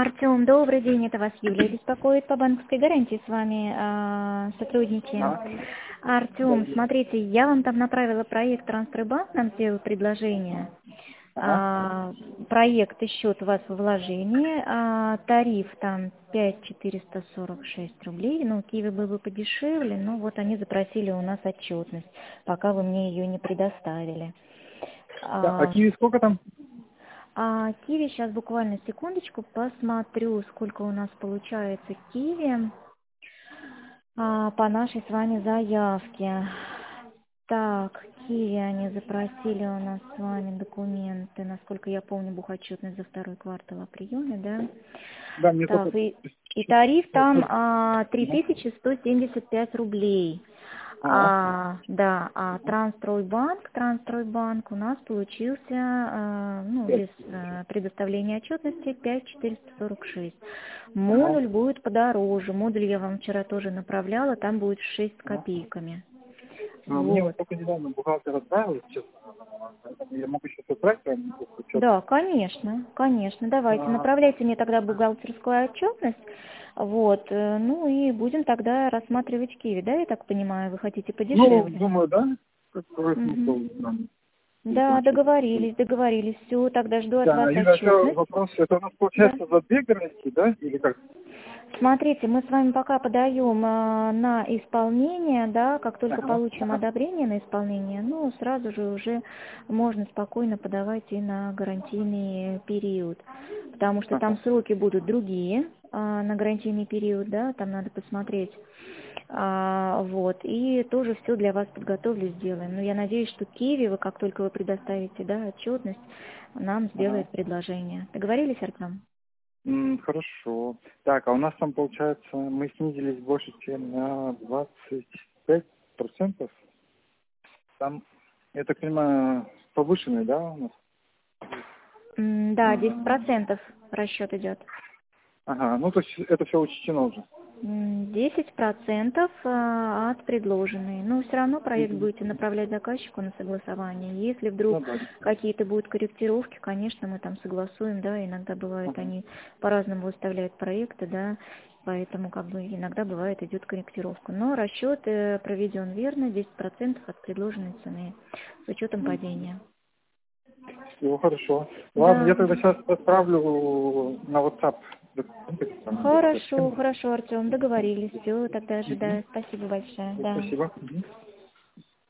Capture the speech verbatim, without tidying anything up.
Артем, добрый день, это вас Юлия беспокоит по банковской гарантии, с вами а, сотрудничаем. А? Артем, смотрите, я вам там направила проект Трансфербанк, нам сделал предложение. Ага. А, проект и счет у вас в вложении, а, тариф там пять тысяч четыреста сорок шесть рублей, ну, Киви был бы подешевле, но вот они запросили у нас отчетность, пока вы мне ее не предоставили. Да, а А, киви сколько там? а Киви, сейчас буквально секундочку, посмотрю, сколько у нас получается Киви а, по нашей с вами заявке. Так, Киви они запросили у нас с вами документы, насколько я помню, бухотчетность за второй квартал о приеме, да? Да, мне только... Так, и, и тариф там Ага. а, три тысячи сто семьдесят пять рублей. А, А, да, а Трансстройбанк, Трансстройбанк у нас получился, а, ну, без а, предоставления отчетности пять тысяч четыреста сорок шесть. ага. Модуль будет подороже. Модуль я вам вчера тоже направляла, там будет шесть с Ага. копейками. А, мне Вот. вот только недавно бухгалтер отправил, сейчас я могу сейчас отправить прям отчет. Да, конечно, конечно. Давайте, А, направляйте мне тогда бухгалтерскую отчетность. Вот, э, ну и будем тогда рассматривать Киви, да, я так понимаю, вы хотите ну, подешевле? думаю, да, какой Мгм. смысл нам Да, получить. договорились, договорились. Все, тогда жду от Да, вас Юля, еще отчетность. вопрос, это у нас Да. получается за две гарантии, да, или как? Смотрите, мы с вами пока подаем а, на исполнение, да, как только Ага, получим ага, одобрение на исполнение, ну, сразу же уже можно спокойно подавать и на гарантийный период, потому что там ага. сроки будут другие а, на гарантийный период, да, там надо посмотреть. А, вот, и тоже все для вас подготовлю, сделаем. Но я надеюсь, что Киви, вы как только вы предоставите, да, отчетность, нам Ага. сделает предложение. Договорились, Артем? М, Хорошо. Так, а у нас там получается, мы снизились больше, чем на двадцать пять процентов. Там, я так понимаю, повышенный, да, у нас? М, Да, десять процентов расчет идет. Ага, ну то есть это все учтено уже. М, десять процентов а, от предложенной. Но все равно проект Мгм. будете направлять заказчику на согласование. Если вдруг Ну да. какие-то будут корректировки, конечно, мы там согласуем, да, иногда бывает, Ага. они по-разному выставляют проекты, да, поэтому как бы иногда бывает идет корректировка. Но расчет э, проведен верно, десять процентов от предложенной цены с учетом падения. Все хорошо. Ладно, я Да, тогда сейчас отправлю на WhatsApp документы, там будет эта хорошо, схема. хорошо, Артем, договорились. Все, тогда Мгм. ожидаю. Спасибо большое. Да. Спасибо. Мгм.